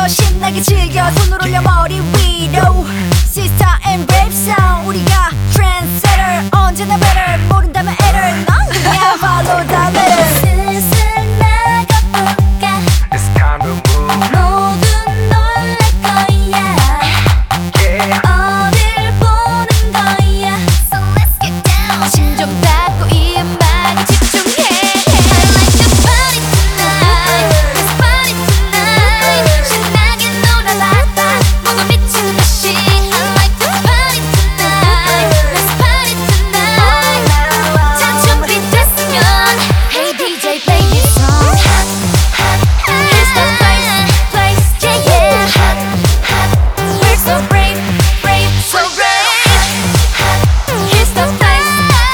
더 신나게 즐겨 손을 올려 머리 위로 Sister and Brave Sound 우리가 trendsetter 언제나 better 모른다면 error 넌 그냥 follow the letter 슬슬 나가볼까 It's time to move. 모두 놀랄 거야 Yeah. 어딜 보는 거야 So let's get down 심 좀 닫고 이 음악에 집중해 I like the party tonight Let's party tonight 신나게 놀아봐 모두 미친 듯이 I like the party tonight Let's party tonight 자 준비됐으면 Hey DJ play this song Here's the place, yeah yeah We're so brave, brave, so brave Here's the place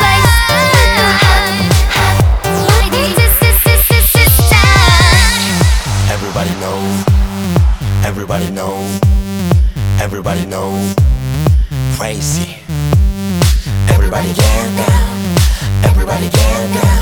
This time Everybody knows, everybody knows, everybody knows, crazy. Everybody get down, everybody get down.